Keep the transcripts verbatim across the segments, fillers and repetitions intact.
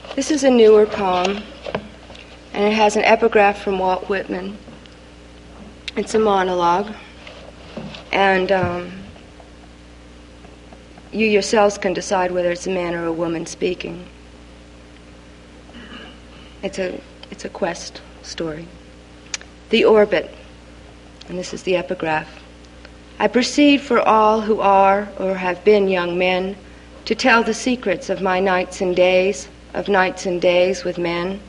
This is a newer poem, and it has an epigraph from Walt Whitman. It's a monologue, and um, you yourselves can decide whether it's a man or a woman speaking. It's a it's a quest story. The Orbit, and this is the epigraph. I proceed for all who are or have been young men to tell the secrets of my nights and days, of nights and days with men.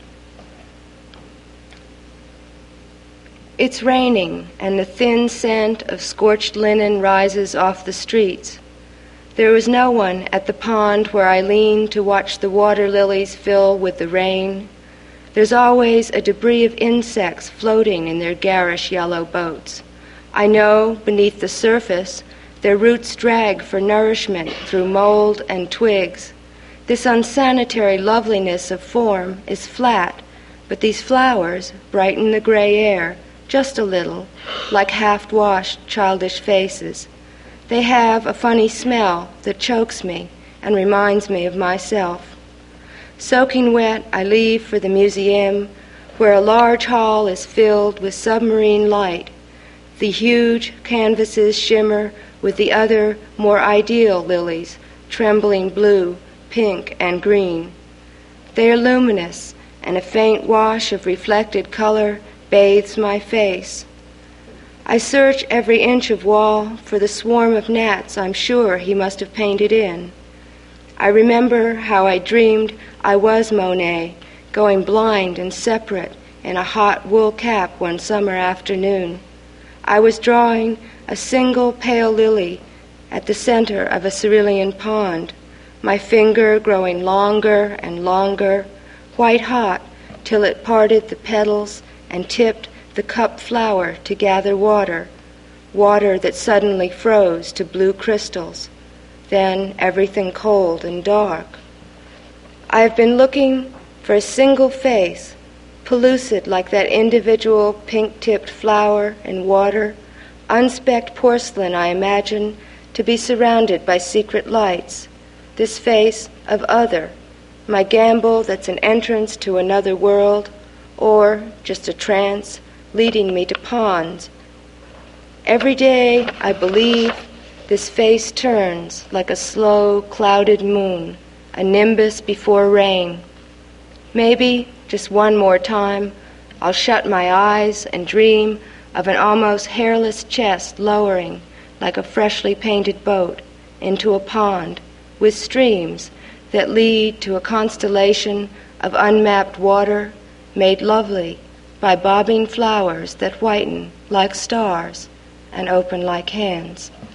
It's raining, and the thin scent of scorched linen rises off the streets. There is no one at the pond where I lean to watch the water lilies fill with the rain. There's always a debris of insects floating in their garish yellow boats. I know beneath the surface their roots drag for nourishment through mold and twigs. This unsanitary loveliness of form is flat, but these flowers brighten the gray air just a little, like half-washed childish faces. They have a funny smell that chokes me and reminds me of myself. Soaking wet, I leave for the museum, where a large hall is filled with submarine light. The huge canvases shimmer with the other, more ideal lilies, trembling blue, pink, and green. They are luminous, and a faint wash of reflected color bathes my face. I search every inch of wall for the swarm of gnats I'm sure he must have painted in. I remember how I dreamed I was Monet, going blind and separate in a hot wool cap one summer afternoon. I was drawing a single pale lily at the center of a cerulean pond, my finger growing longer and longer, white hot, till it parted the petals and tipped the cup flower to gather water, water that suddenly froze to blue crystals, then everything cold and dark. I have been looking for a single face, pellucid like that individual pink-tipped flower in water, unspecked porcelain, I imagine, to be surrounded by secret lights. This face of other, my gamble that's an entrance to another world, or just a trance leading me to ponds. Every day, I believe, this face turns like a slow, clouded moon, a nimbus before rain. Maybe, just one more time, I'll shut my eyes and dream of an almost hairless chest lowering like a freshly painted boat into a pond with streams that lead to a constellation of unmapped water made lovely by bobbing flowers that whiten like stars and open like hands.